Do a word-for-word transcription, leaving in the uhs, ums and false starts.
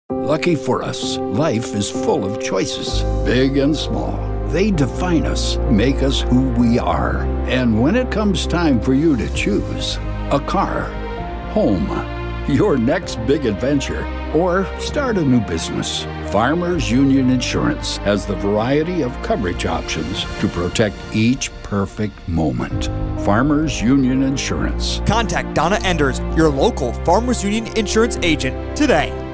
Lucky for us, life is full of choices, big and small. They define us, make us who we are. And when it comes time for you to choose, a car, home, your next big adventure, or start a new business, Farmers Union Insurance has the variety of coverage options to protect each perfect moment. Farmers Union Insurance. Contact Donna Enders, your local Farmers Union Insurance agent, today.